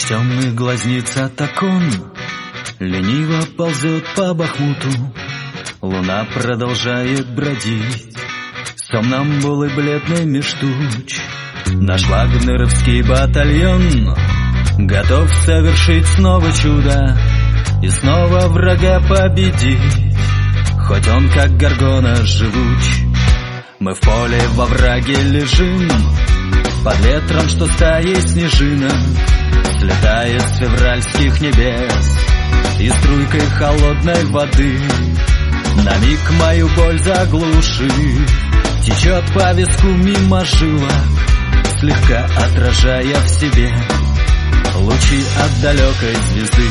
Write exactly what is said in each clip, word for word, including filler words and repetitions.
Наш темный глазниц атакон лениво ползет по Бахмуту. Луна продолжает бродить, сомнамбулы бледный меж туч. Наш вагнеровский батальон готов совершить снова чудо и снова врага победить, хоть он как горгона живуч. Мы в поле во враге лежим, под ветром, что стаей снежинок слетает с февральских небес и струйкой холодной воды на миг мою боль заглушив, течет по виску мимо жилок, слегка отражая в себе лучи от далекой звезды.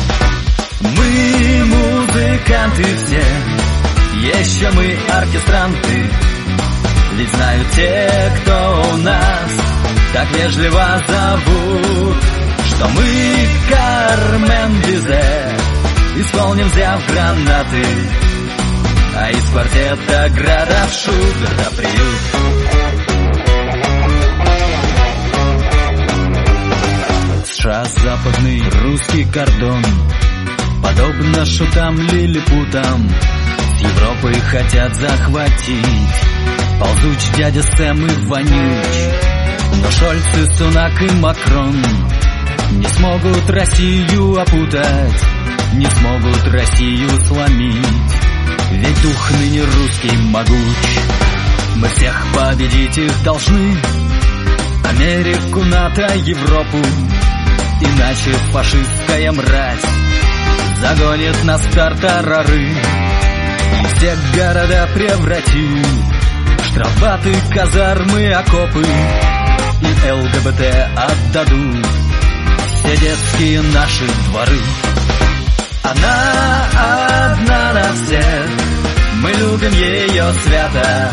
Мы музыканты все, еще мы оркестранты, ведь знают те, кто у нас так вежливо зовут, что мы Кармен Бизе исполним, взяв гранаты, а из квартета градов Шуберта приют. США западный русский кордон, подобно шутам-лилипутам, с Европой хотят захватить ползуч дядя Сэм и вонюч. Но Шольц и Сунак и Макрон не смогут Россию опутать, не смогут Россию сломить, ведь дух ныне русский могуч. Мы всех победить их должны, Америку, НАТО, Европу, иначе фашистская мразь загонит нас в тартарары и все города превратит в штрафбаты, казармы, окопы, и ЛГБТ отдадут все детские наши дворы. Она одна на всех, мы любим ее свято.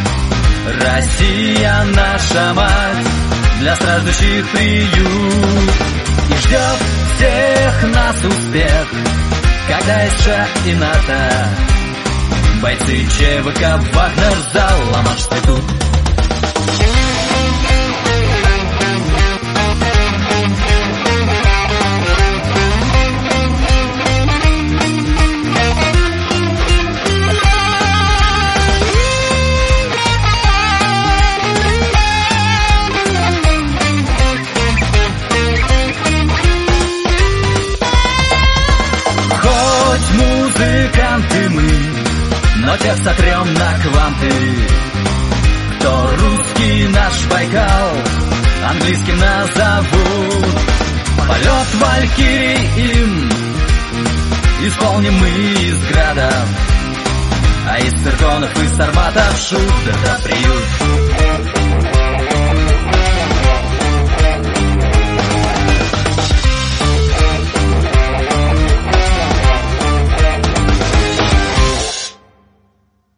Россия наша мать, для страждущих приют, и ждет всех нас успех, когда США и НАТО бойцы ЧВК Вагнер за Ла-Манш цветут. Музыканты мы, но тех сотрем на кванты, кто русский наш Байкал английским назовут. Полет валькирий им исполним мы из градов, а из цирконов и сарматов Шуберта приют.